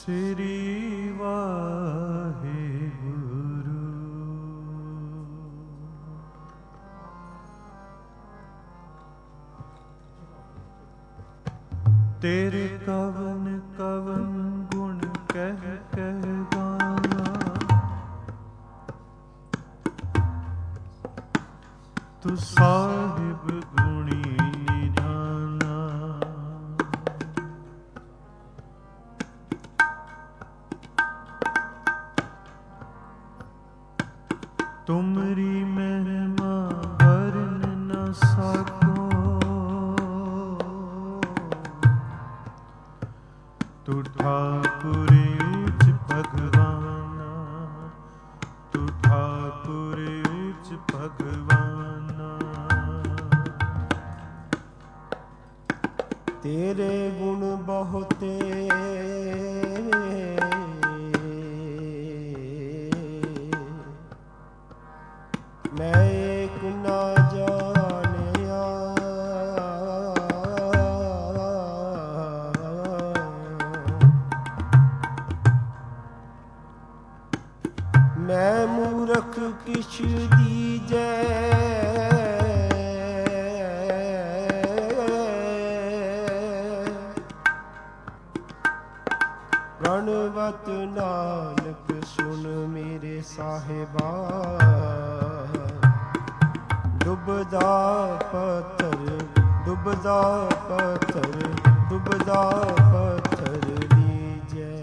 ਸ੍ਰੀ ਵਾਹਿਗੁਰੂ। ਤੇਰੇ ਕਵਨ ਕਵਨ ਗੁਣ ਕਹਿ ਕਹਿ ਗਾਵਾਂ, ਤੂੰ ਸਾਹਿਬ ਗੁਣੀ ਨਿਧਾਨਾ। ਤੁਮਰੀ ਮਹਿਮਾ ਵਰਨ ਨ ਸਕੋ, ਤੂੰ ਠਾਕੁਰ ਉੱਚ ਭਗਵਾਨਾ, ਤੂੰ ਠਾਕੁਰ ਉੱਚ ਭਗਵਾਨਾ। ਤੇਰੇ ਗੁਣ ਬਹੁਤੇ ਮੈਂ ਏਕ ਨਾ ਜਾਣਿਆ, ਮੈਂ ਮੂਰਖ ਕਿਛ ਦੀਜੈ, ਪ੍ਰਣਵਤ ਨਾਨਕ ਸੁਨ ਮੇਰੇ ਸਾਹਿਬਾ। ਡੁੱਬਦਾ ਪੱਥਰ ਡੁੱਬਦਾ ਪੱਥਰ ਡੁੱਬਦਾ ਪੱਥਰ ਲੀਜੈ।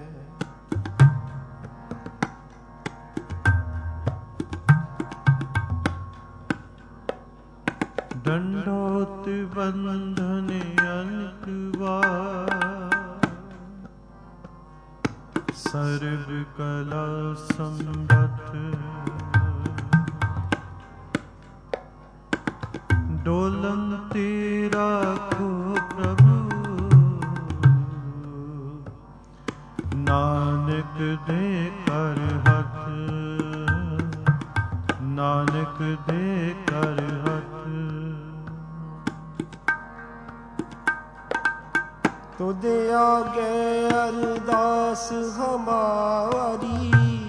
ਦੰਡੋਤ ਬੰਧਨ ਅਨਕ ਵਾਰ, ਸਰਬ ਕਲਾ ਸੰਗਤ। ਡੋਲਨ ਤੇ ਰਾਖੋ ਪ੍ਰਭੂ, ਨਾਨਕ ਦੇ ਕਰ ਹੱਥ, ਨਾਨਕ ਦੇ ਕਰ ਹੱਥ। ਤੁਧ ਆਗੇ ਅਰਦਾਸ ਹਮਾਰੀ,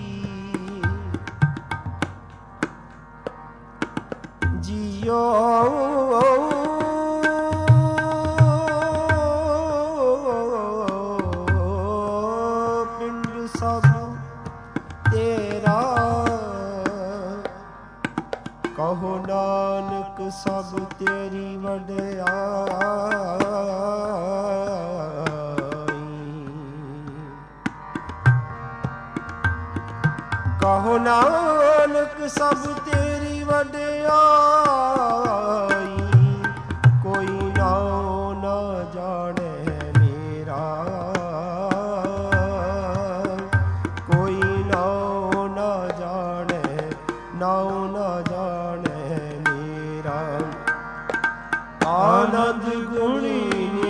ਜੀਓ ਪਿੰਡ ਸਭ ਤੇਰਾ। ਕਹੋ ਨਾਨਕ ਸਭ ਤੇਰੀ ਵਡਿਆਈ। ਕਹੋ ਨਾਨਕ ਸਭ ਤੇਰੀ ਵਡਿਆਈ। ਕੋਈ ਨਾਉ ਨਾ ਜਾਣੈ ਮੇਰਾ, ਕੋਈ ਨਾਉ ਨਾ ਜਾਣੈ, ਨਾਉ ਨਾ ਜਾਣੈ ਮੇਰਾ। ਆਨੰਦ ਗੁਣੀ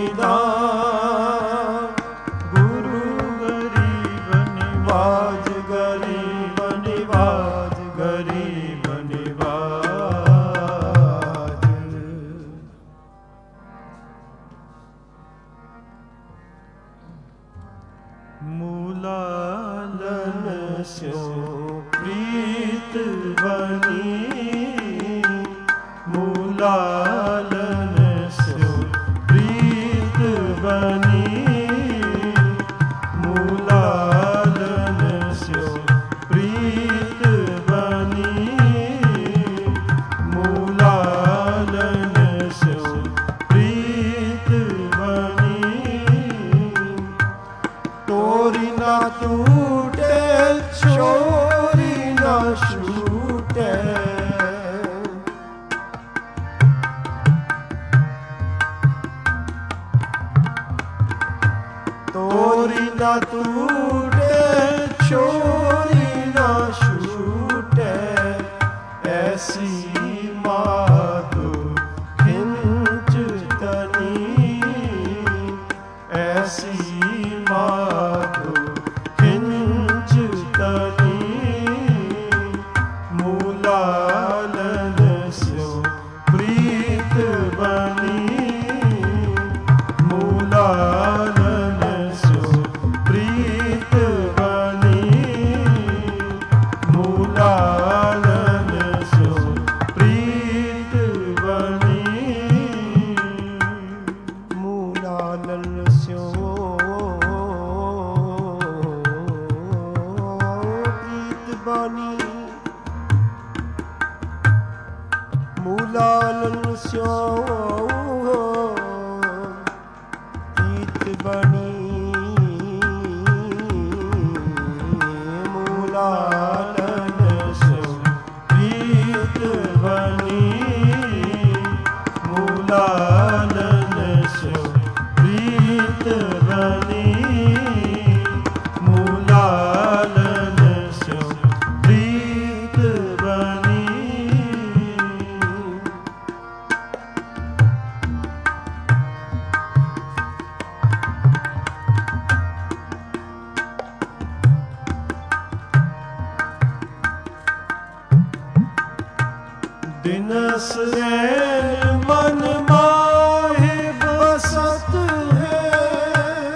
ਨਿਧਾਨ, ਗੁਰੂ ਗਰੀਬ ਨਿਵਾਜ, ਗਰੀਬ ਨਿਵਾਜ, ਗਰੀਬ ਨਿਵਾਜ। ਮੂਲਾਲਨ ਸਿਉ ਪ੍ਰੀਤ ਬਨੀ, ਮੂਲਾਲਨ ਸਿਉ ਪ੍ਰੀਤ ਬਨੀ, ਮੂਲਾਲਨ ਸਿਉ ਪ੍ਰੀਤ ਬਨੀ, ਮੂਲਾਲਨ ਸਿਉ ਪ੍ਰੀਤ ਬਨੀ। ਤੋਰੀ ਨਾ ਟੂਟੇ ਛੋਰੀ ਨਾ ਛੂਟੇ, ਤੋਰੀ ਨਾ ਟੂਟੇ ਛੋਰੀ ਨਾ ਛੂਟੇ। ਐਸੀ ਮਾਤੁ ਖਿੰਚ ਤਨੀ, ਐਸੀ ਮਾਤੁ ਖਿੰਚ ਤਨੀ। ਮੂਲਾਲਨ ਸਿਉ ਪ੍ਰੀਤ ਬਨੀ, ਮੂਲਾਲਨ ਸਿਉ ਪ੍ਰੀਤ ਬਾਣੀ ਮੂਲਾਲਨ ਸਿਓ ਪ੍ਰੀਤ ਬਣੀ ਮੂਲਾਲਨ ਸਿਓ ਪ੍ਰੀਤ ਬਣੀ ਮੂਲਾਲਨ ਸਿਓ ਪ੍ਰੀਤ ਬਣੀ ਮੂਲਾਲਨ ਸਿਓ ਪ੍ਰੀਤ ਬਣੀ। ਦਿਨਸ ਐਨ ਮਨ ਮਾਹਿ ਬਸਤ ਹੈ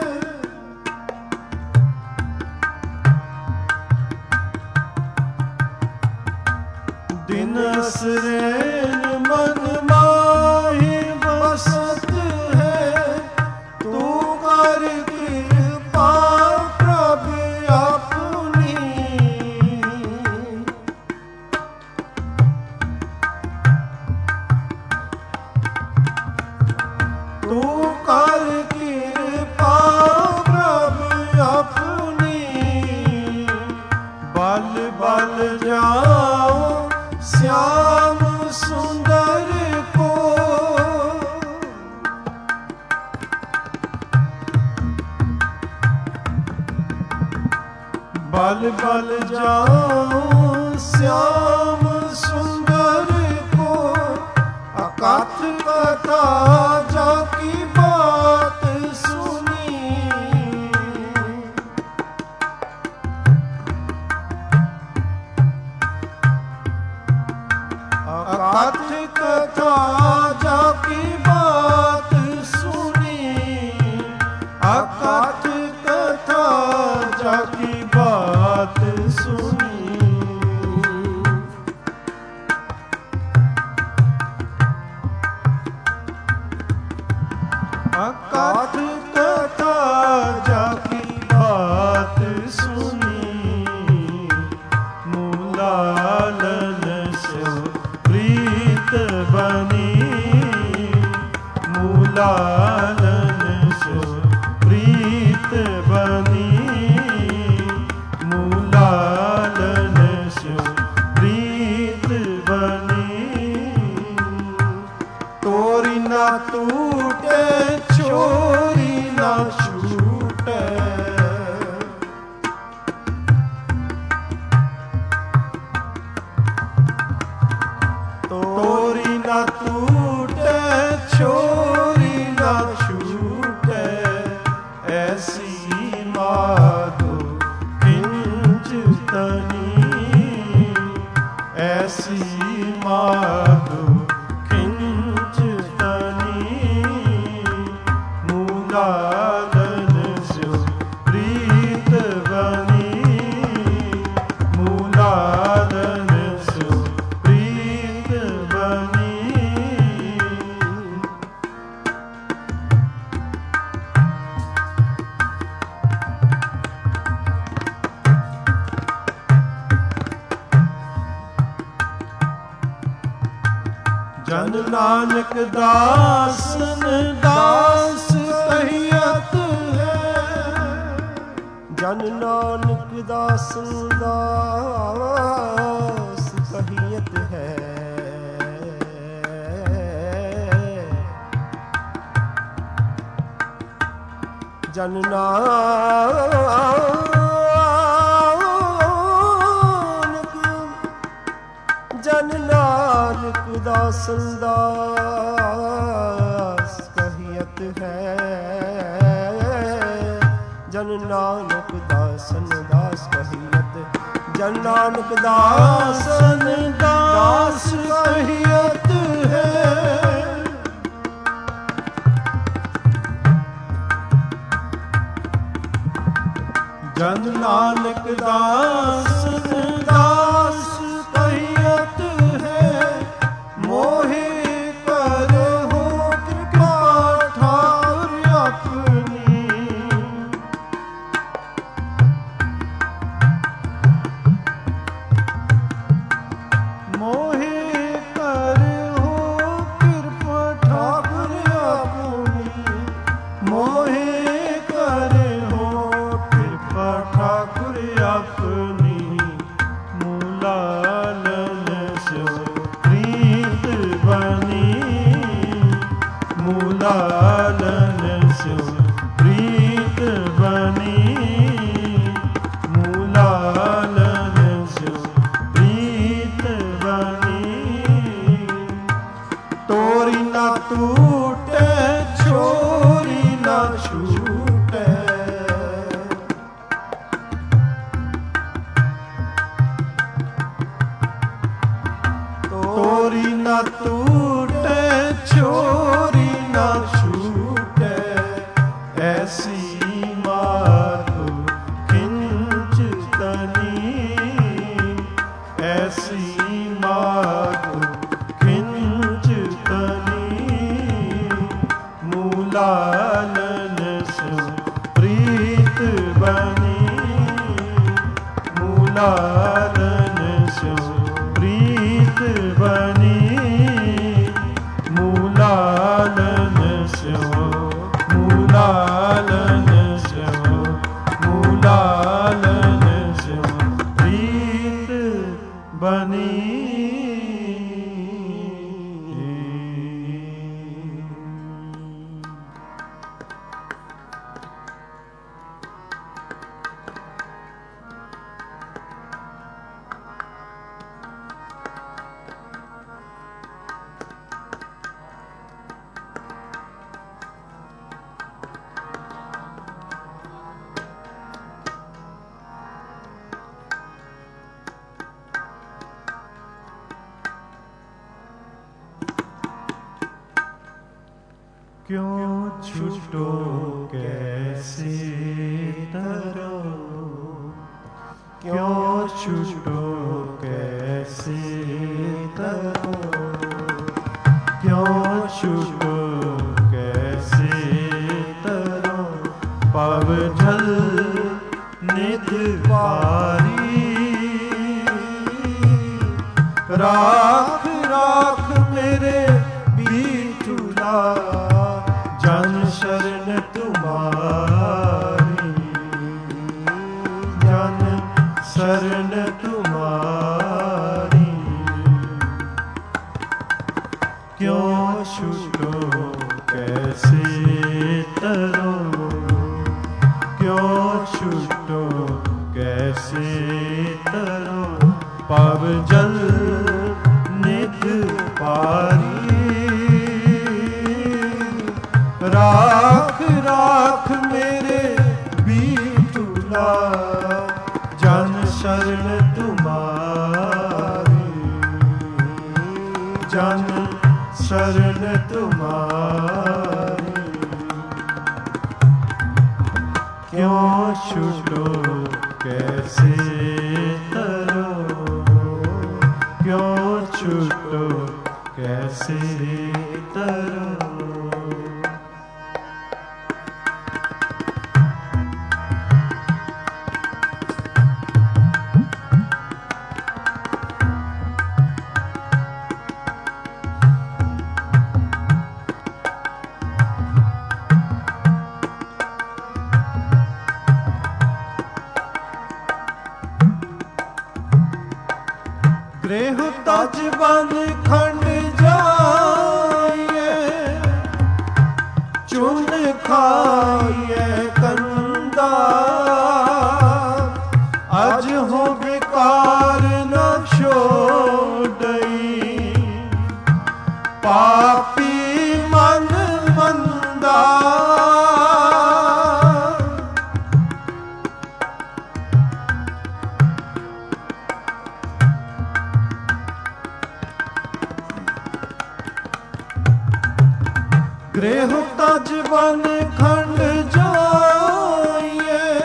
ਦਿਨਸ ਐਨ ਮਨ ਮਾਹਿ ਬਸਤ ਹੈ ਤੂੰ ਕਰ ਕਿਰਪਾ ਪ੍ਰਭ ਆਪਣੀ ਤੂੰ ਕਰ ਕਿਰਪਾ ਪ੍ਰਭ ਆਪਣੀ ਬਲ ਬਲ ਜਾਓ ਸਿਆਮ ਸੁੰਦਰ ਕੋ ਬਲ ਬਲ ਜਾਓ ਸਿਆਮ ਸੁੰਦਰ ਕੋ ਅਕਥ ਕਥਾ ਜਾ ਕੀ ਬਾਤ ਸੁਨੀ ਅਕਥ ਕਥਾ ਜਾ ਕੀ ਬਾਤ ਸੁਨੀ ਅਕਥ ਕਥਾ ਜਾ ਕੀ ਬਾਤ ਸੁਨੀ ਅਕਥ ਕਥਾ ਜਾ ਕੀ ਬਾਤ ਸੁਨੀ ਮੂਲਾਲਨ ਸਿਓ ਪ੍ਰੀਤ ਬਣੀ ਮੂਲਾਲਨ ਸਿਓ ਪ੍ਰੀਤ ਬਣੀ ਮੂਲਾਲਨ ਸਿਓ ਪ੍ਰੀਤ ਬਣੀ ਤੋਰੀ ਨਾ ਟੂਟੇ ਛੋਰੀ ਨਾ ਛੂਟੇ ਤੋਰੀ ਨਾ ਟੂਟੇ ਛੋਰੀ ਨਾ ਛੂਟੇ ਐਸੀ ਮਾਧੋ ਕਿੰਚ ਤਨੀ ਐਸੀ ਮਾਧੋ ਕਿੰਚ ਤਨੀ ਮੂਲਾਲਨ ਸਿਓ ਪ੍ਰੀਤ ਬਣੀ ਮੂਲਾਲਨ ਸਿਓ ਪ੍ਰੀਤ ਬਣੀ। ਜਨ ਨਾਨਕ ਦਾਸਨ ਦਾਸ ਕਹੀਅਤ ਹੈ ਜਨ ਨਾਨਕ ਦਾਸਨ ਦਾਸ ਕਹੀਅਤ ਹੈ ਜਨ ਨਾਨਕ ਜਨ ਨਾਨਕ ਦਾਸਨ ਦਾਸ ਕਹੀਅਤ ਹੈ ਜਨ ਨਾਨਕ ਦਾਸਨ ਦਾਸ ਕਹੀਅਤ ਜਨ ਨਾਨਕ ਦਾਸਨ ਦਾਸ ਕਹੀਅਤ ਹੈ ਜਨ ਨਾਨਕ ਦਾਸਨ ਦਾਸ ਕਹੀਅਤ ਹੈ ਮੋਹਿ ਕਰਹੁ ਕਿਰਪਾ ਠਾਕੁਰ ਆਪਣੀ टूटे छोरी न छूटे। तोरी न टूटे छोरी न छूटे। ऐसी माधु किंच तनी, ऐसी माधु किंच तनी। मूलालन सो प्रीत बनी, मूलालन सो प्रीत बनी। मूलालन सो, मूलालन सो, मूलालन सो प्रीत बनी। क्यों छूटो कैसे तरो, क्यों छूटो कैसे तरो। क्यों छूटो कैसे तरो। पव जल निध पारी। राख राख मेरे बीठुला, जन शरण तुम्हारी, जन शरण तुम्हारी। क्यों छूटो कैसे तरो, क्यों छूटो कैसे तरो। पव जल निध पारी। राख राख मेरे बीठुला, जन शरण तुम्हारी, जन शरण तुम्हारी। क्यों छूटो कैसे तरो, क्यों छूटो कैसे तरो। गृह तज बन खंड जाइए, चुन खाइए कंदा। अज हो बेकार न छोड़ई, पापी मन मंदा। गृह तज बन खंड जाइए,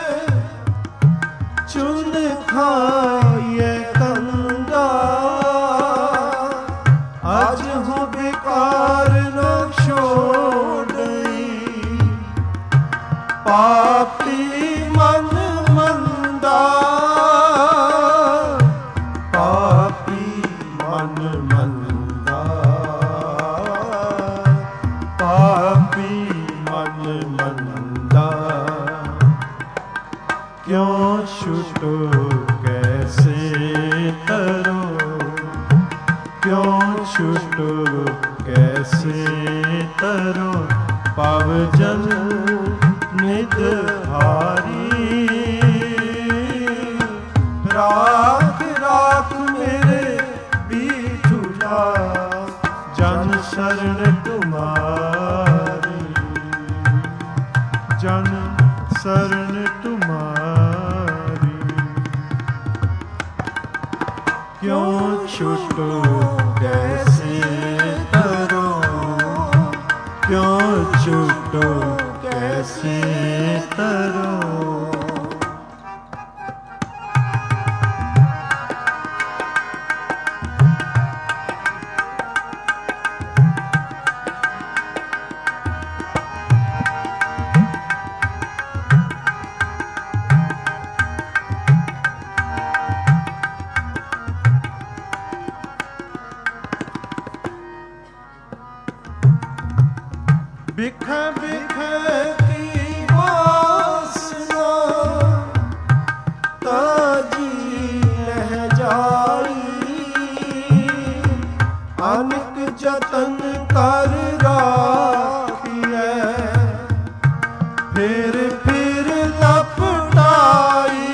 चुन खाइए कंदा। आज हो बेकार न छोड़ई, पापी मन मंदा। पापी मन मंदा, पापी मन मंदा। क्यों छूटो कैसे तरो, क्यों छूटो कैसे तरो। पव जल निध हारी। राख राख मेरे बीठुला, जन शरण तुम्हारी। क्यों छूटो कैसे तरो, क्यों छूटो कैसे तरो। बिख बिख की वासना ताजी रह जाई, अनेक जतन कर राखिए फिर लपटाई।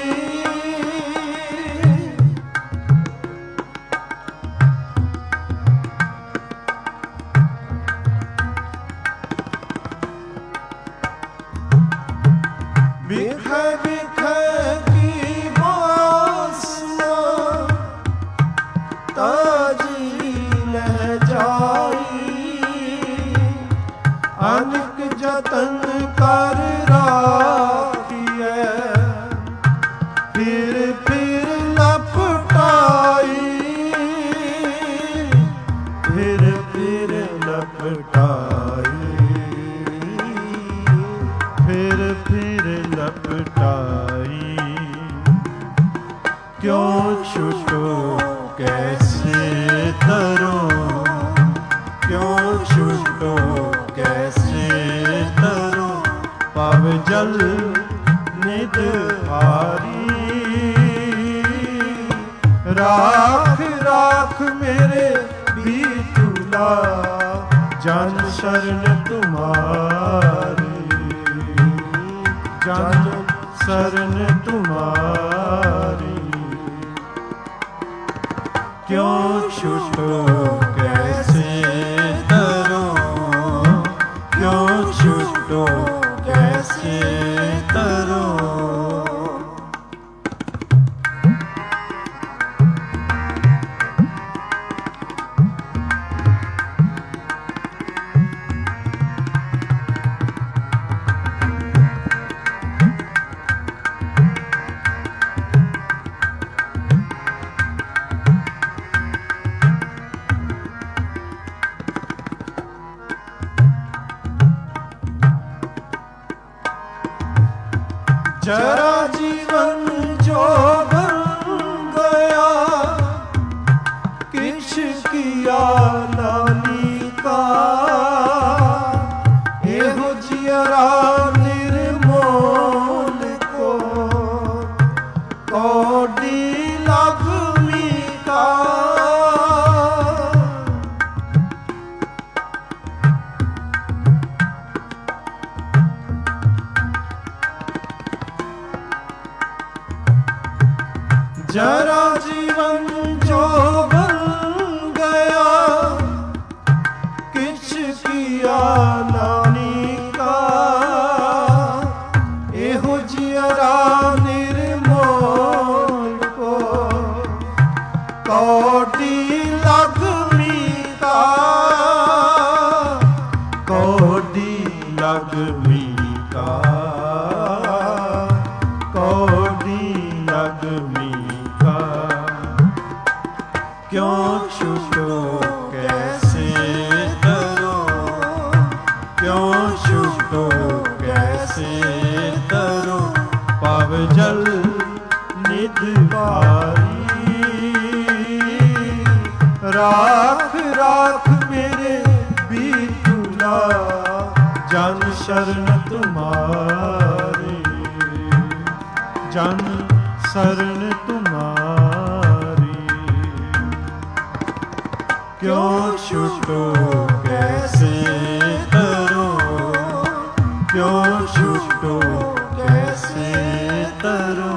बिख बिख की वासना ताजी रह जाई, अनेक जतन कर राखिए फिर लपटाई, फिर लपटाई, फिर लपटाई। क्यों छूटो कैसे तरो, क्यों छूटो कैसे तरो। पव जल निध भारी, राख राख मेरे बीतूला जन शरण तुम्हारी, जन शरण तुम्हारी। क्यों छूटो कैसे तरो, क्यों छूटो कैसे तरो। जरा जीवन जो बन गया, किछ किया नानी का। एहो जियरा निर्मोल को कौड़ी लगमी का। जरा जीवन जो बन गया, किछ किया नानी का। एहो जियरा निर्मोल को कौड़ी लगमी का, कौड़ी लगमी का, कौड़ी लगमी। क्यों छूटो कैसे तरो, क्यों छूटो कैसे तरो। पव जल निध भारी, राख राख मेरे बीतूला जन शरण तुम्हारी, जन शरण तुम्हारी। क्यों छूटो कैसे तरो, क्यों छूटो कैसे तरो।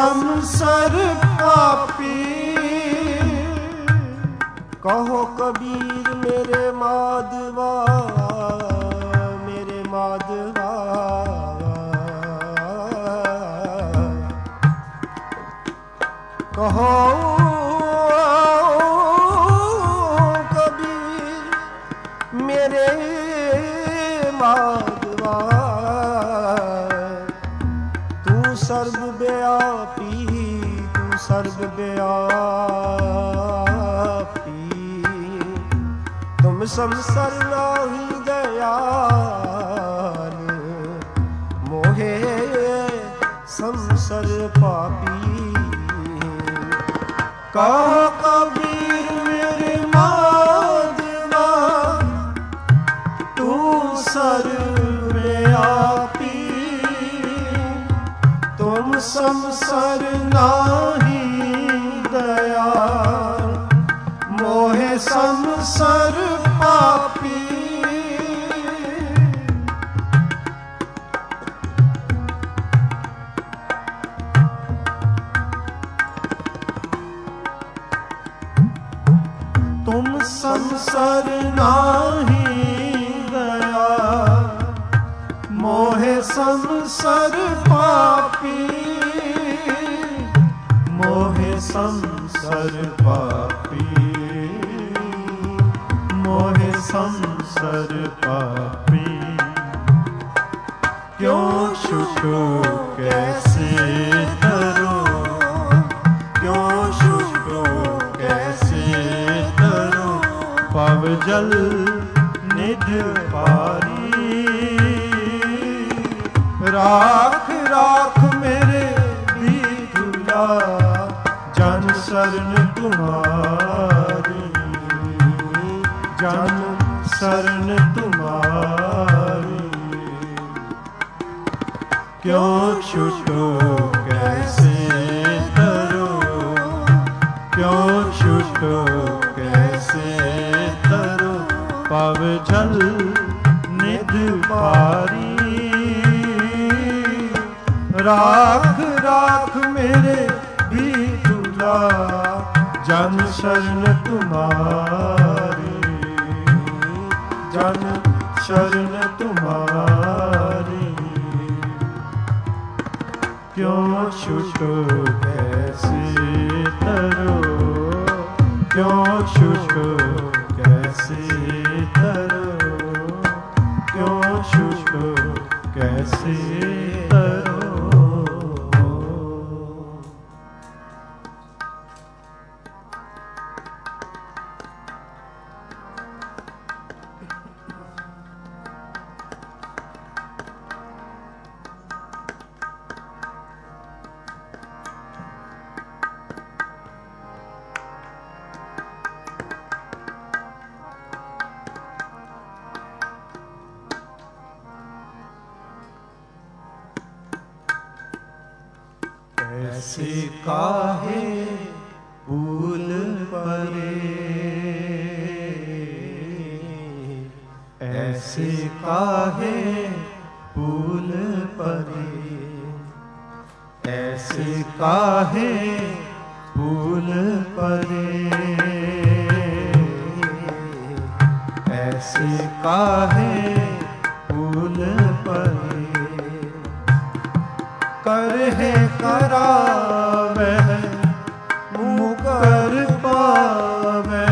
संसर पापी। कहो कबीर मेरे माधवा, मेरे माधवा। कहो कबीर मेरे माधवा। तू सर्वव्यापी, तू सर्वव्यापी। तुम संसर नाही दयाल, मोहे संसर पापी। कहो कबीर मेरे माधवा, तू सर्वव्यापी। तुम संसर नाही दयाल, मोहे संसर पापी। तुम संसर नाही दयाल, मोहे संसर पापी। मोहे संसर पापी, मोहे संसर पापी। क्यों छूटो कैसे करो, क्यों छूटो कैसे करो। पव जल निध पारी, राख राख मेरे विधुला। जन शरण तुम्हारी, जन शरण तुम्हारी। क्यों छूटो कैसे करो, क्यों छूटो कैसे करो। पव जल निध पारी, राख राख मेरे विधुला। जन शरण तुम्हारी, जन शरण तुम्हारी। क्यों छूटो कैसे तरो, क्यों छूटो कैसे तरो। क्यों छूटो कैसे तरो। ऐसे काहे भूल परे, ऐसे काहे भूल परे। ऐसे काहे भूल परे, ऐसे काहे भूल परे। कर है करावे मुकर पावे।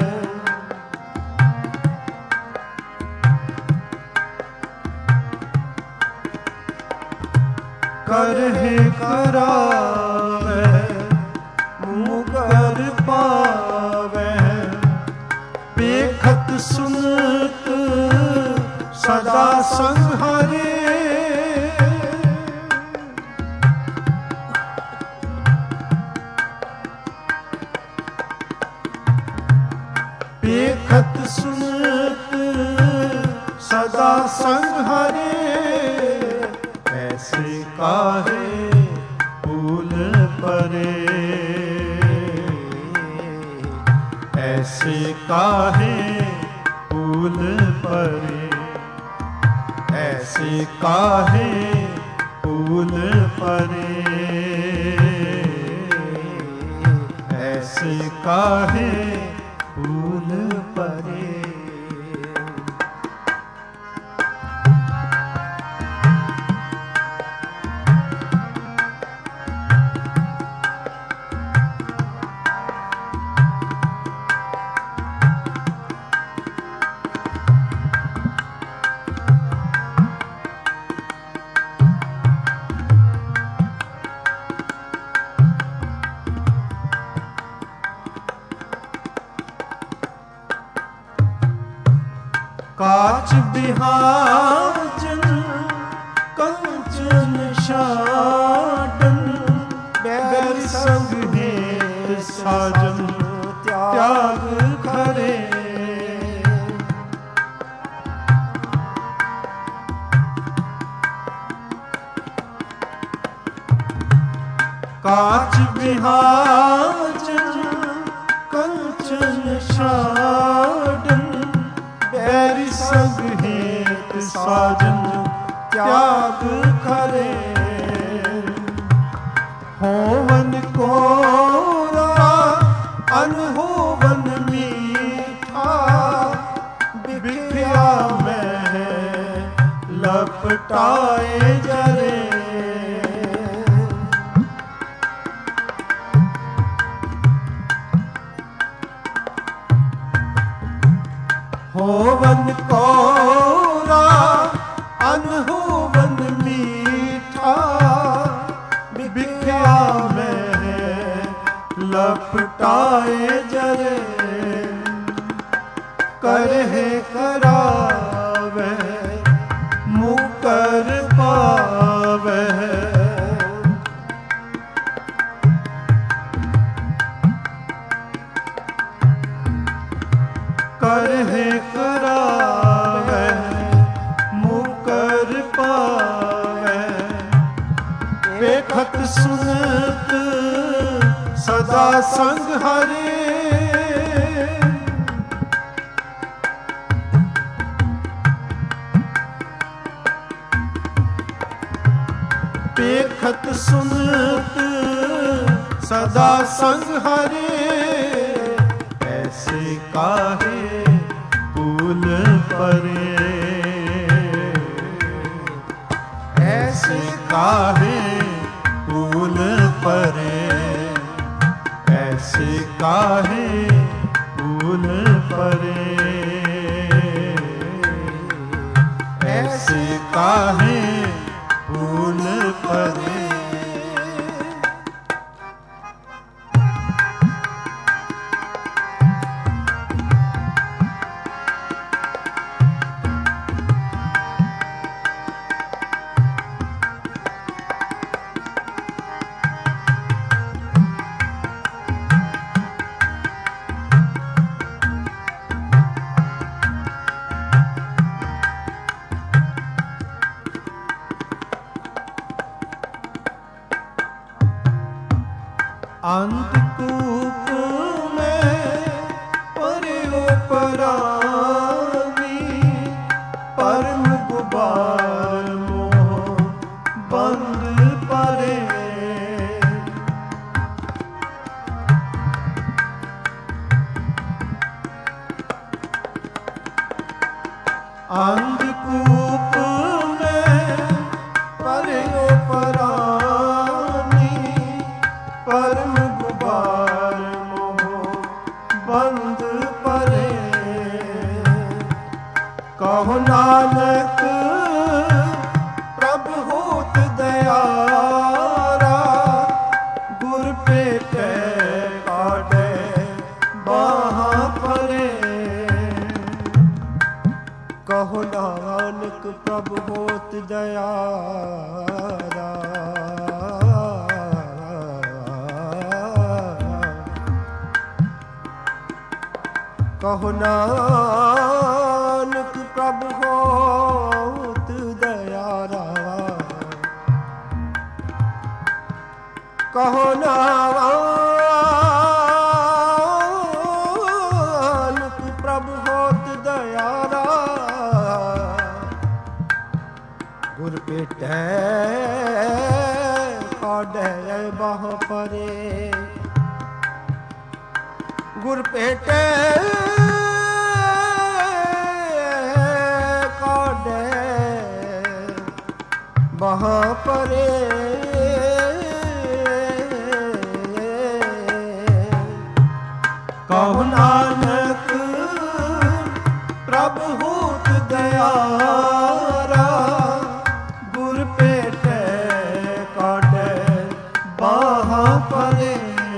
कर है करावे मुकर पावे। देखत सुनत सदा संहारे। देखत सुनत सदा संहारे। ऐसे काहे भूल परे, ऐसे काहे भूल परे। ऐसे काहे भूल परे। ऐसे काहे फूल परे। काच बिहाजन कंचन शाटन, बैर संग हेत साजन त्याग करे। काच बिहाजन कंचन शाटन, बैरी संग हेत साजन त्याग करे। होवन कोरा अनहोवन मीठा, बिखया में लपटाए जरे। होवन कोरा अनहोवन मीठा, बिखया में लपटाए जरे। करहे करावे मुकर पावे, करहे करावे मुकर पावे। देखत सुनत सदा संग हरे, देखत सुनत सदा संग हरे। ऐसे काहे फूल परे, ऐसे काहे फूल परे, ऐसे काहे फूल परे, ऐसे काहे फूल परे। अंतकूप में पर्यो परानी, परम गुबार मोह बंद परे। अंधकूप में पर्यो परानी, परम गुबार मोह बंद परे। कहो नानक प्रभु होत दयारा, गुर पेटे काटे बाहा परे। कहो नानक प्रभु होत दयारा, कहो नानक प्रभु होत दयारा। कहो नानक प्रभु होत दयारा, गुर पेटे काढ़े बाह परे। ਗੁਰ ਭੇਟੇ ਕਾਢੇ ਬਹਾ ਪਰੇ ਕਹੁ ਨਾਨਕ ਪ੍ਰਭ ਹੋਤ ਦਇਆਰਾ ਗੁਰ ਭੇਟੇ ਕਾਢੇ ਬਾਹਾ ਪਰੇ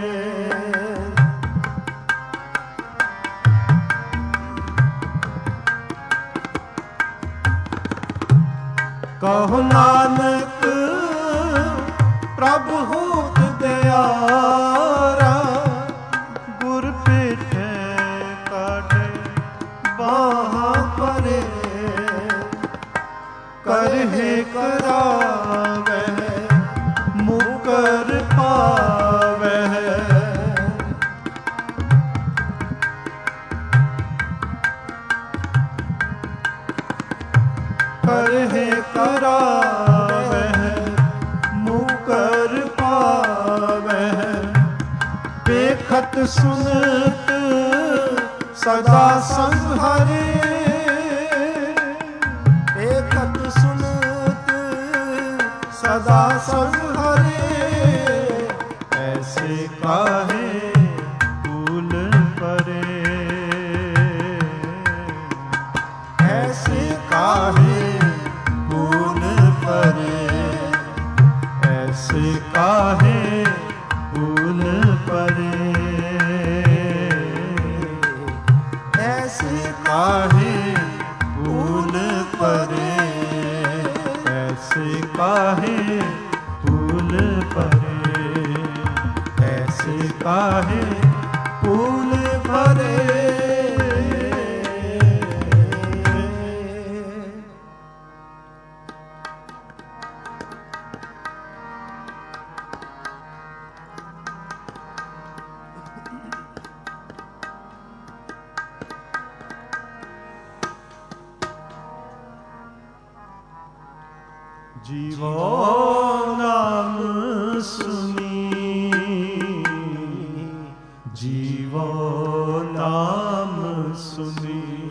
ਕਹੁ ਨਾਨਕ ਪ੍ਰਭ ਹੋਤ ਦਇਆਰਾ ਗੁਰ ਭੇਟੇ ਕਾਢੇ ਬਾਹਾਂ ਪਰੇ ਕਰਹਿ ਕਰਾਵਹਿ ਮੁਕਰ ਪਾਵਹਿ ਕਰਹਿ ਕਰਾਵਹਿ ਮੁਕਰ ਪਾਵਹਿ ਵੇਖਤ ਸੁਨਤ ਸਦਾ ਸੰਗ ਹਰੇ ਵੇਖਤ ਸੁਨਤ ਸਦਾ ਸੰਗ ਹਰੇ ਐਸੇ ਕਾਹੇ ਭੂਲ ਪਰੇ ਐਸੇ ਕਾਹੇ ਭੂਲ ਪਰੇ ਐਸੇ ਕਾਹੇ ਭੂਲ ਪਰੇ ਐਸੇ ਕਾਹੇ ਭੂਲ ਪਰੇ ਐਸੇ ਕਾਹੇ ਭੂਲ ਪਰੇ ਐਸੇ ਕਾਹੇ ਭੂਲ ਪਰੇ ਜੀਵੋ ਨਾਮ ਸੁਨੀ ਜੀਵੋ ਨਾਮ ਸੁਨੀ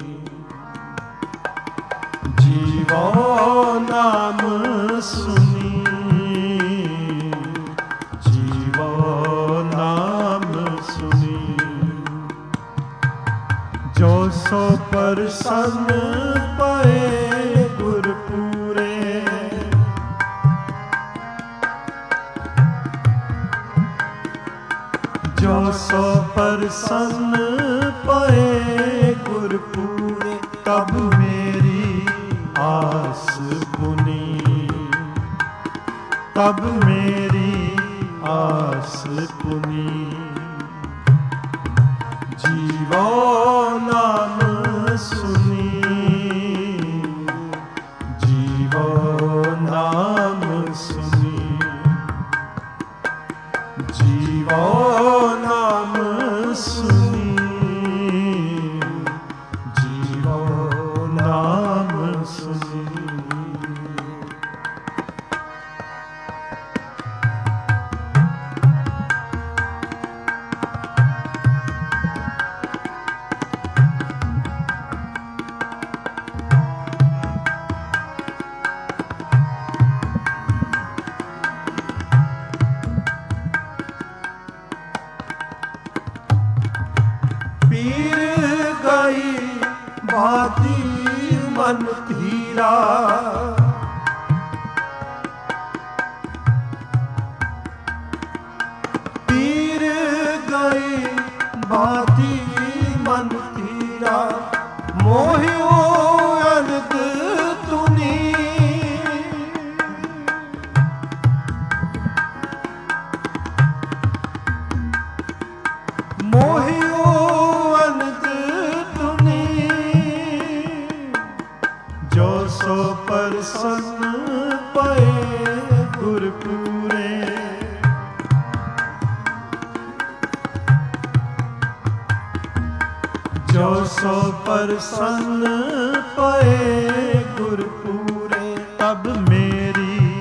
ਜੀਵੋ ਨਾਮ ਸੁਨੀ ਜੀਵੋ ਨਾਮ ਸੁਨੀ ਜੋ ਸੋ ਪ੍ਰਸੰਨ ਪਏ ਗੁਰ ਪੂਰੇ ਜੋ ਸੋ ਪ੍ਰਸੰਨ ਪਏ ਗੁਰ ਪੂਰੇ ਤਬ ਮੇਰੀ ਆਸ ਪੁਨੀ ਤਬ ਮੇਰੀ ਆਸ ਪੁਨੀ ਜੀਵੋ ਨਾਮ ਸੁਨੀ ਜੀਵੋ ਨਾਮ ਸੁਨੀ ਜੀਵੋ ਨਾਮ ਸੁਨੀ ਜੀਵੋ ਨਾਮ ਸੁਨੀ ਪੀਰ ਗਈ ਬਾਤੀ ਮਨ ਧੀਰਾ ਪੀਰ ਗਈ ਬਾਤੀ ਮਨ ਧੀਰਾ ਮੋਹਿਓ ਅਨੰਦ ਤੁਨੀ ਮੋਹਿਓ ਜੋ ਸੋ ਪ੍ਰਸੰਨ ਪਏ ਗੁਰ ਪੂਰੇ ਜੋ ਸੋ ਪ੍ਰਸੰਨ ਪਏ ਗੁਰ ਪੂਰੇ ਤਬ ਮੇਰੀ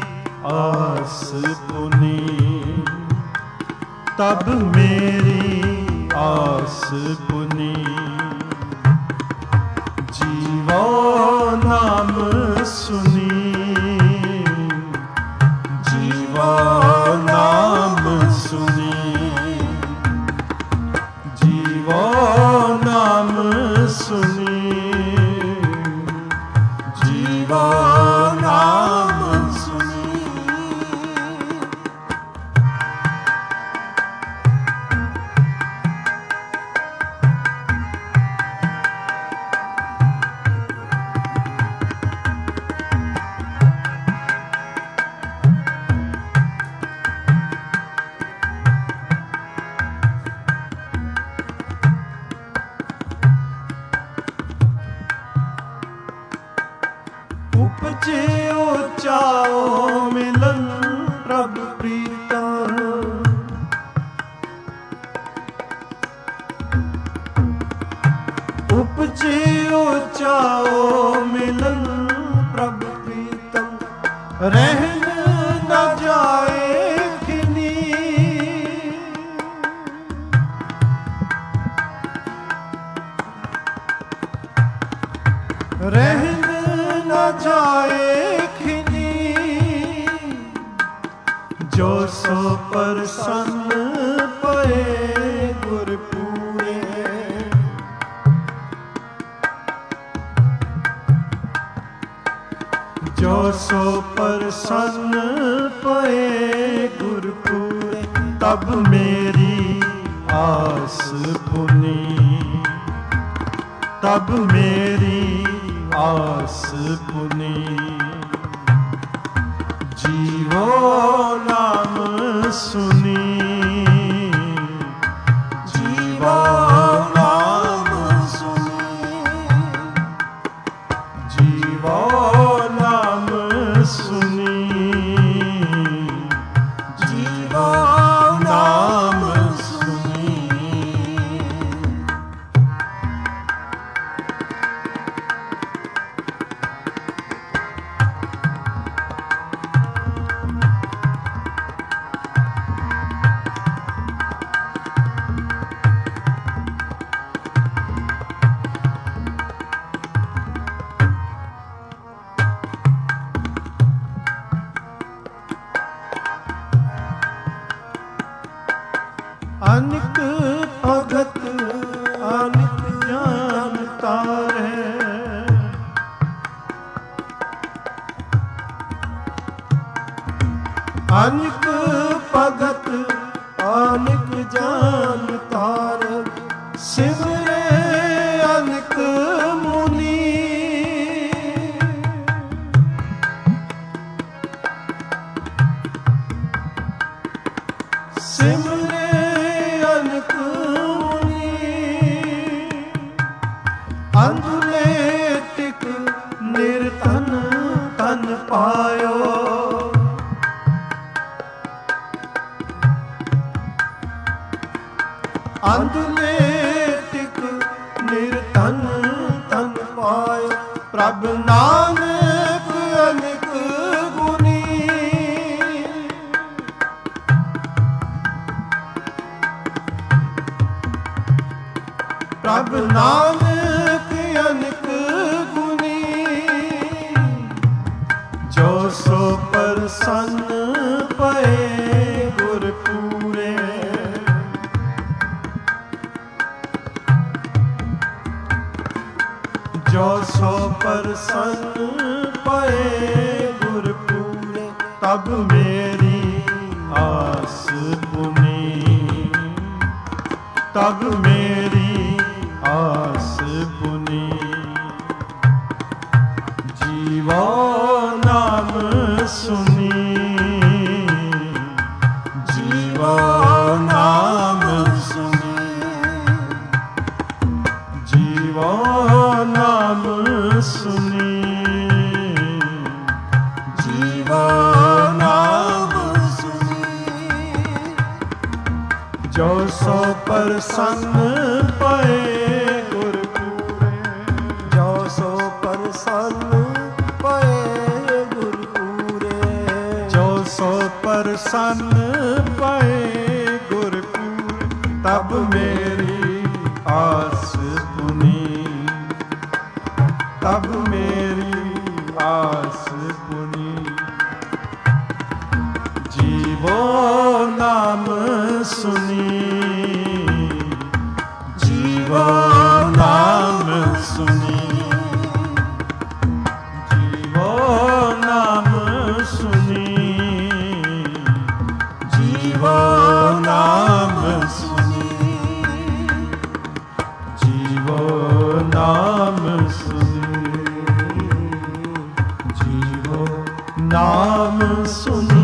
ਆਸ ਪੁਨੀ ਤਬ ਮੇਰੀ ਆਸ ਪੁਨੀ। ਜੀਵੋ ਨਾਮ ਸੁਨੀ, ਜੀਵੋ ਨਾਮ ਸੁਨੀ, ਜੀਵੋ ਨਾਮ ਸੁਨੀ, ਜੀਵੋ ਨਾਮ ਸੁਨੀ। ਉਪਜਿਓ ਚਾਓ ਮਿਲਨ ਪ੍ਰਭ ਪ੍ਰੀਤਮ, ਉਪਜਿਓ ਚਾਓ ਮਿਲਨ ਪ੍ਰਭ ਪ੍ਰੀਤਮ, ਰਹਿਣ ਨਾ ਜਾਏ ਖਿਨੀ, ਰਹਿਣ ਨਾ ਜਾਏ ਖਿਨੀ, ਜੋ ਸੋ ਪ੍ਰਸੰਨ ਪਏ ਗੁਰ ਪੂਰੇ, ਜੋ ਸੋ ਪ੍ਰਸੰਨ ਪਏ ਗੁਰ ਪੂਰੇ, ਤਬ ਮੇਰੀ ਆਸ ਪੁਨੀ, ਤਬ ਮੇਰੀ ਆਸ ਪੁਨੀ। ਜੀਵੋ ਨਾਮ ਸੁਨੀ, ਜੀਵੋ ਨਾਮ ਸੁਨੀ, ਜੀਵੋ ਨਾਮ ਸੁਨੀ, ਜੀਵੋ ਨਾਮ ਸੁਨੀ। ਅਨਿਕ ਭਗਤ ਅਨਿਕ ਜਾਨ ਤਾਰੈ, ਅਨਿਕ ਭਗਤ ਅਨਿਕ ਜਾਨ ਤਾਰੈ, ਸਿਮਰੇ ਅਨਿਕ ਮੁਨੀ, ਸਿਮਰੇ ਅਨਿਕ ਮੁਨੀ, ਅੰਧਲੇ ਟਿਕ ਨਿਰਧਨ ਤਨ ਪਾਇਓ, ਅੰਧਲੇ ਟਿਕ ਨਿਰਧਨ ਤਨ ਪਾਇਓ, ਪ੍ਰਭ ਨਾਨਕ ਅਨਿਕ ਗੁਨੀ, ਪ੍ਰਭ ਨਾਨਕ ਅਨਿਕ ਗੁਨੀ, ਜੋ ਸੋ ਪ੍ਰਸੰਨ ਪਏ ਗੁਰ ਪੂਰੇ, ਜੋ ਸੋ ਪ੍ਰਸੰਨ ਪਏ ਗੁਰ ਪੂਰੇ, ਤਬ ਮੇਰੀ ਆਸ ਪੁਨੀ, ਤਬ ਮੇਰੀ ਆਸ ਪੁਨੀ। ਜੀਵੋ ਨਾਮ ਸੁਨੀ, ਜੀਵੋ ਨਾਮ ਸੁਨੀ, ਜੀਵੋ ਨਾਮ ਸੁਨੀ, ਜੀਵੋ ਨਾਮ ਸੁਨੀ। ਜੋ ਸੋ ਪ੍ਰਸੰਨ ਪਏ ਗੁਰ ਪੂਰੇ, ਜੋ ਸੋ ਪ੍ਰਸੰਨ ਪਏ ਗੁਰ ਪੂਰੇ, ਜੋ ਸੋ ਪ੍ਰਸੰਨ ਪਏ ਗੁਰ ਪੂਰੇ, ਤਬ ਮੇਰੀ आस पुनी, तब मेरी आस पुनी। जीवो नाम सुनी, जीवो नाम सुनी, जीवो नाम सुनी, जीवो नाम सुनी, जीवो नाम सुनी, जीवो नाम सुनी।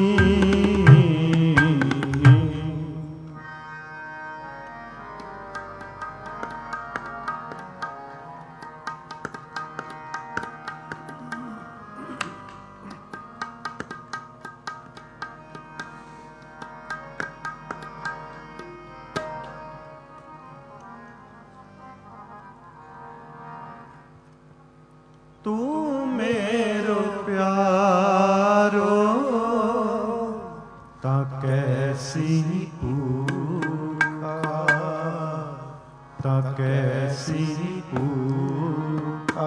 तू मेरो प्यारो ता कैसी पूखा, ता कैसी पूखा।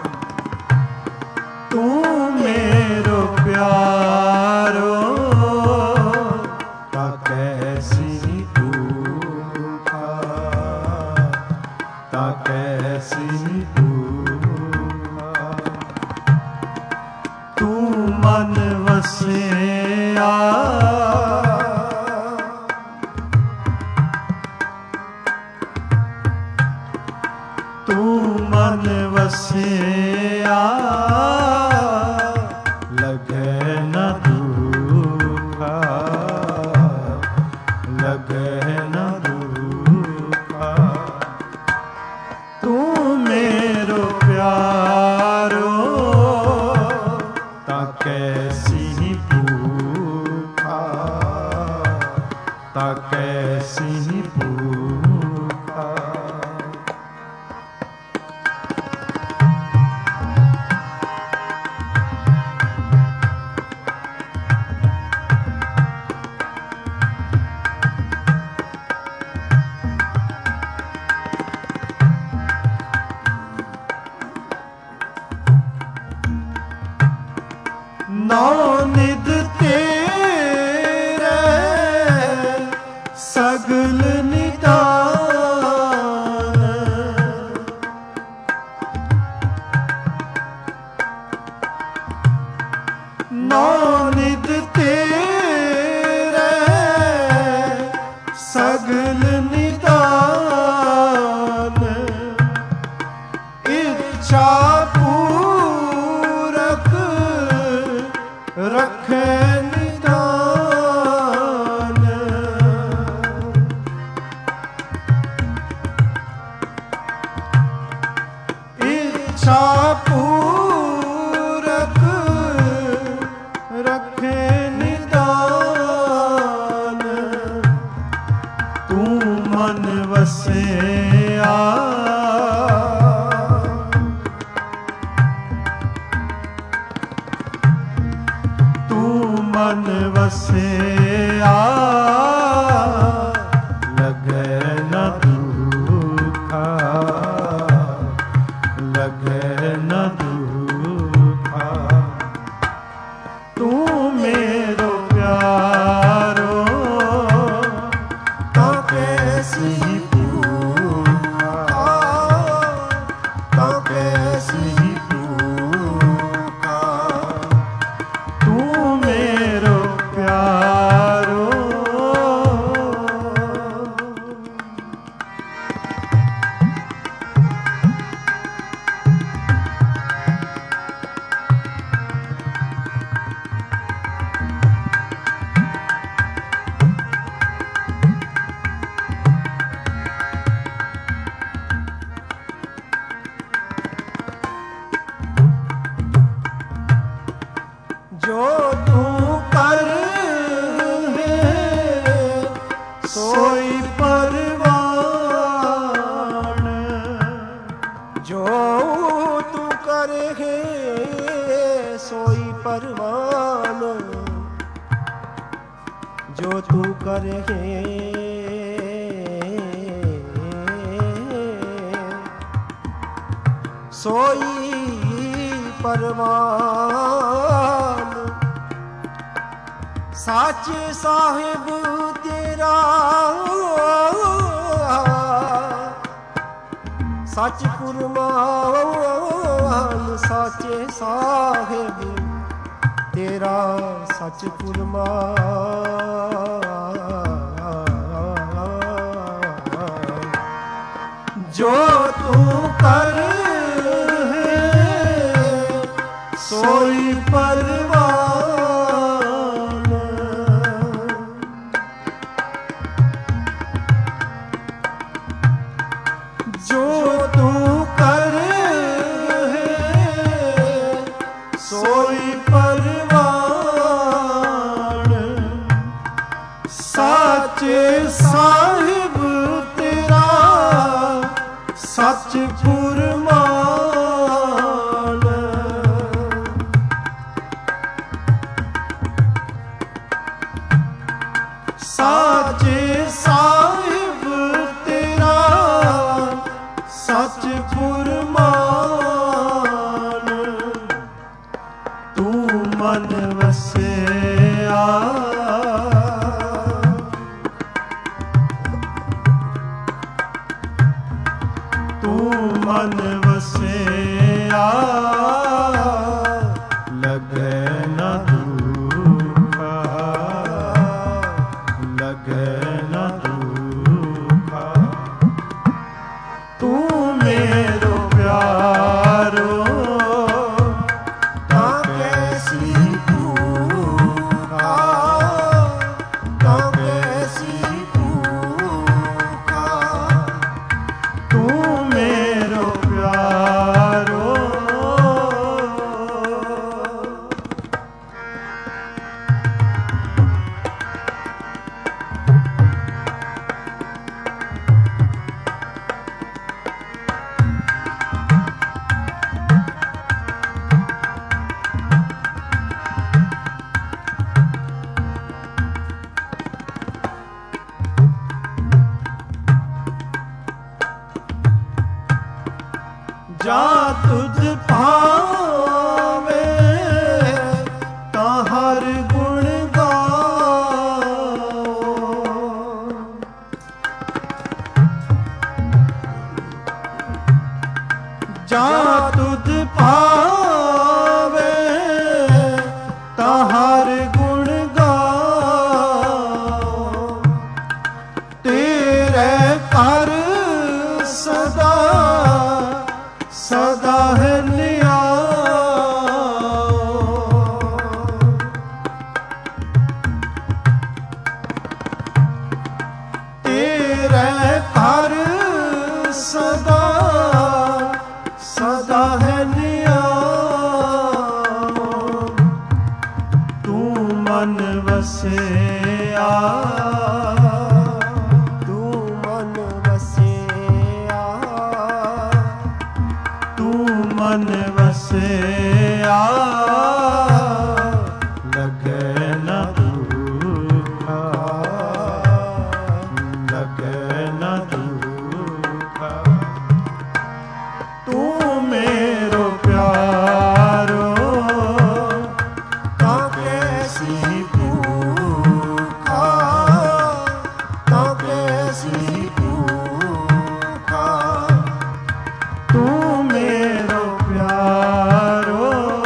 तू मेरो प्यारो ता कैसी पूखा, ता कैसी मन वसिया, तू मन वसिया, लगे न दुखा, लगे न दुखा। तू मेरो प्यारो कैसी पूखा, ता कैसी पूखा। नौ निध तेरे सगल निदान, नौ निध तेरे सगल निदान। इच्छा रखे निदान, इच्छा पूरक रखे निदान। तू मन वसिया, मन वसिया, लगे न दुखा, लगे न दुखा। तू मेरो प्यारो ता कैसी पूखा, ता कैसी पूखा। तू मेरो प्यारो जो तू कर है सोई परवान, जो तू कर है सोई परवान, जो तू कर है सोई परवान। साचे साहिब तेरा सच कुरबान। साचे साहिब तेरा सच कुरबान। जो तू कर सोई परवान। जो तू कर सोई परवान। साचे साहिब तेरा सच कुरबान। साचे साहिब तेरा सच कुरबान। तू मन वसिया तू मन वसिया लगे न दुखा लगे न दुखा। तू मेरो प्यारो ता कैसी भूखा ता कैसी भूखा। तू मेरो प्यारो जा तुझ पावे ता हर गुण गाओ। जा तुझ पावे ता हर गुण गाओ। तेरे कर सदा सदा है न्याय। तेरे कर सदा सदा है न्याय। तू मन वसिया तू मन वसिया तू मन वसिया लगे न दुखा लगे न दुखा। तू मेरो प्यारो ता कैसी भूखा ता कैसी भूखा। तू मेरो प्यारो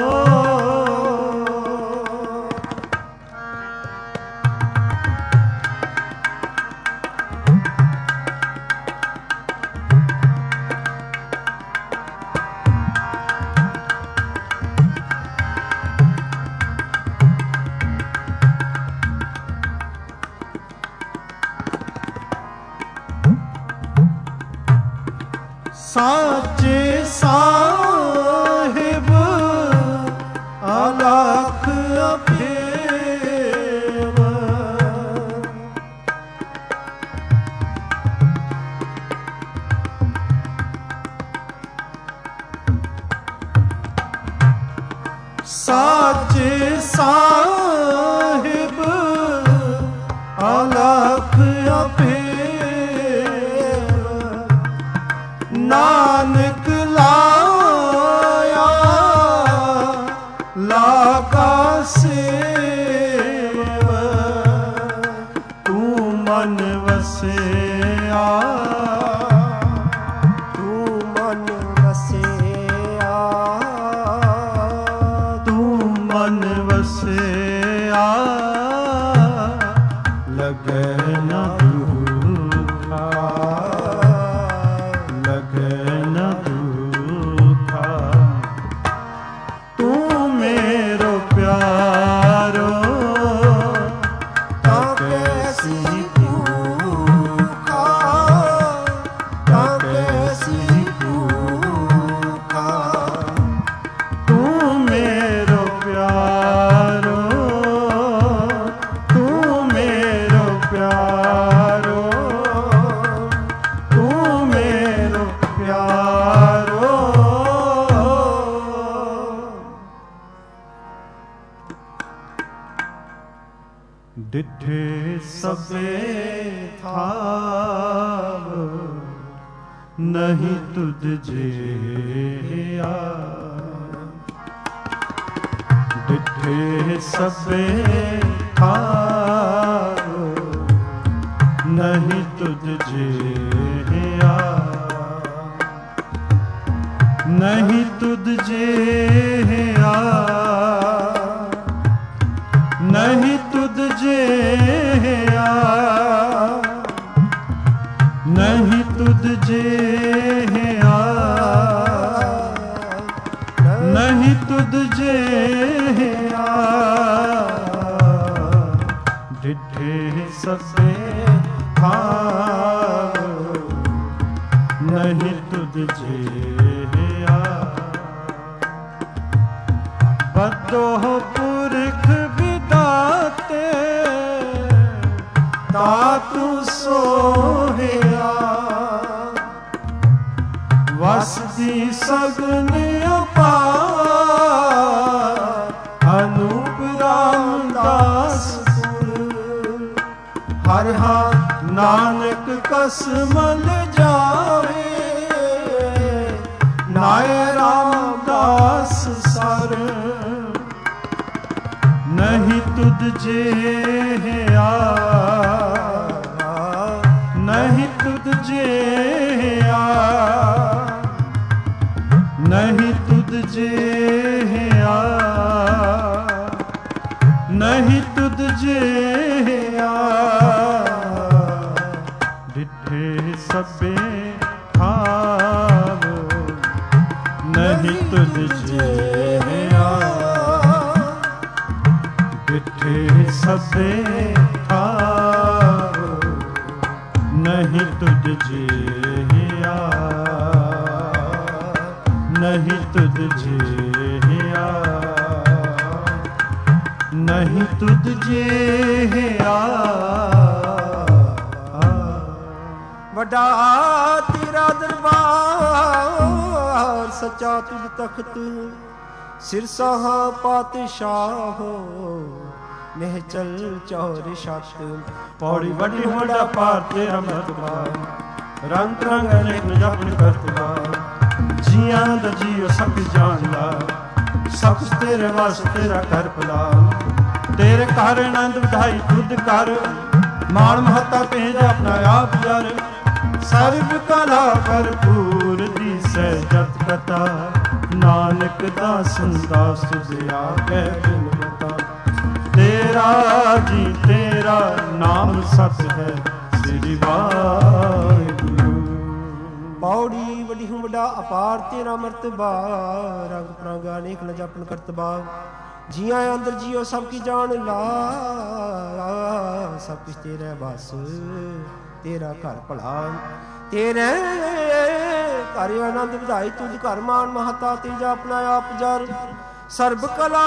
साचे साहिब अलख अफेव। साचे साहिब अलख अफेव। नानक ला ਡਿਠੇ ਸਭੇ ਥਾਵ ਨਹੀਂ ਤੁਧ ਜਿਹਾ। ਡਿਠੇ ਸਭੇ ਥਾਵ ਨਹੀਂ ਤੁਧ ਜਿਹਾ। ਨਹੀਂ ਤੁਧ ਜਿਹਾ। ਨਹੀਂ ਤੁਧ ਜਿਹਾ। ਨਹੀਂ ਤੁਧ ਜਿਹਾ। ਨਹੀਂ ਤੁਧ ਜਿਹਾ। ਡਿਠੇ ਸਭੇ ਥਾਵ ਨਹੀਂ ਤੁਧ ਜਿਹਾ। ਬਦੋਹ ਪੁਰਖ ਵਿਦਾਤੇ ਤਾਤੂ ਸੋਹਿਆ। ਵਸਦੀ ਸਗਨ ਅਪਾਰ ਅਨੂਪ ਰਾਮਦਾਸ ਪੁਰ। ਹਰ ਹਰ ਨਾਨਕ ਕਸਮਲ ਜਾਵੇ ਨਾਏ ਰਾਮਦਾਸ ਸਰ। ਨਹੀਂ ਤੁਧ ਜਿਹਾ। ਨਹੀਂ ਤੁਧ ਜਿਹਾ। ਨਹੀਂ ਤੁਧ ਜਿਹਾ। ਨਹੀਂ ਤੁਧ ਜਿਹਾ। ਡਿਠੇ ਸਭੇ ਥਾਵ ਨਹੀਂ ਤੁਧ ਜਿਹਾ। ਡਿਠੇ ਸਭੇ ਥਾਵ ਨਹੀਂ ਤੁਧ ਜਿਹਾ। ਨਹੀਂ ਤੁਧ ਜਿਹਾ। ਨਹੀਂ ਤੁਧ ਜਿਹਾ। ਵੱਡਾ ਤੇਰਾ ਦਰਬਾਰ ਸੱਚਾ ਤੁਧ ਤਖਤ। ਸਿਰਸਾਹ ਪਾਤਸ਼ਾਹ ਨਿਹਚਲ ਚੌਰ ਛੱਤ। ਪੌੜੀ ਵੱਡੀ ਵੱਡਾ ਪਾਰ ਤੇਰਾ ਮਰਤਬਾ। ਰੰਗ ਰੰਗ ਅਨੇਕ ਜਪਨ ਕਰਤਬਾ। ਜੀਆਂ ਦਾ ਜੀਓ ਸਭ ਜਾਣਦਾ। ਸਭ ਕੁਛ ਤੇਰੇ ਵਾਸ ਤੇਰਾ ਕਰ ਭਲਾ। ਤੇਰੇ ਘਰ ਆਨੰਦ ਵਧਾਈ ਤੁਧ ਕਰ। ਮਾਣ ਮਹੱਤਾ ਭੇਜ ਆਪਣਾ ਆਪ ਜਰ। ਸਰਬ ਕਲਾ ਭਰਪੂਰ ਦੀ ਸਹਿਜਤ ਕਥਾ। ਨਾਨਕ ਦਾਸਨ ਦਾਸ ਤੁਝ ਆਗੇ ਬਿਨ ਬਤਾ। ਤੇਰਾ ਜੀ ਤੇਰਾ ਨਾਮ ਸਤ ਹੈ ਸ੍ਰੀ ਵਾਹਿਗੁਰੂ। ਪੌੜੀ ਵੱਡੀ ਹੂੰ ਵੱਡਾ ਅਪਾਰ ਤੇਰਾ ਮਰਤਬਾ। ਰੰਗ ਪ੍ਰੰਗ ਅਨੇਕ ਨ ਜਪਨ ਕਰਤਬਾ। ਜੀਆਂ ਅੰਦਰ ਜੀਓ ਸਭ ਕੀ ਜਾਣ ਲਾ। ਸਭ ਕੁਛ ਤੇਰੇ ਬਸ ਤੇਰਾ ਘਰ ਭਲਾ। ਤੇਰੇ ਘਰ ਆਨੰਦ ਵਧਾਈ ਤੁਝ ਘਰ ਮਾਨ ਮਹਤਾ। ਤੇਜਾ ਆਪਣਾ ਆਪ ਜਰ। ਸਰਬ ਕਲਾ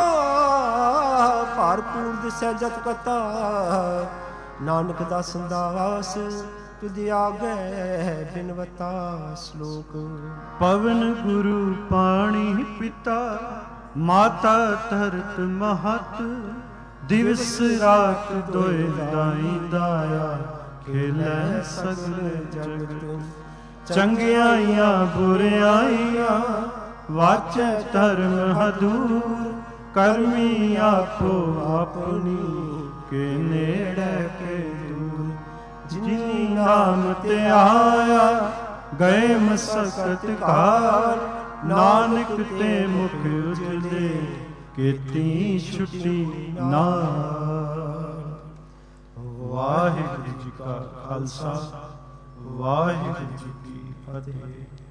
ਭਰਪੂਰ ਦਿਸੈ ਜਤ ਕਤਾ। ਨਾਨਕ ਦਾ ਸੰਦਾਸ ਤੁਧ ਆਗੇ ਬਿਨਵਤਾ। ਸ਼ਲੋਕ। ਪਵਨ ਗੁਰੂ ਪਾਣੀ ਪਿਤਾ। ਮਾਤਾ ਧਰਤ ਮਹਤ। ਦਿਵਸ ਰਾਤ ਦੋਇ ਦਾਈ ਦਾਇਆ। ਖੇਲੇ ਸਗਲ ਜਗਤ। ਚੰਗਿਆਈਆਂ ਬੁਰਿਆਈਆਂ ਵਾਚੈ ਧਰਮ ਹਦੂਰ। ਕਰਮੀ ਆਪੋ ਆਪਣੀ ਕੇ ਨੇੜੇ ਕੇ ਦੂਰ। ਜਿਨੀ ਨਾਮ ਤੇ ਆਇਆ ਗਏ ਮਸਕਤ ਕਾਰ। ਨਾਨਕ ਤੇ ਮੁਖ ਉਜਲੇ ਕੀਤੀ ਛੁੱਟੀ ਨਾਰ। ਵਾਹਿਗੁਰੂ ਜੀ ਕਾ ਖਾਲਸਾ ਵਾਹਿਗੁਰੂ ਜੀ ਕੀ ਫਤਿਹ।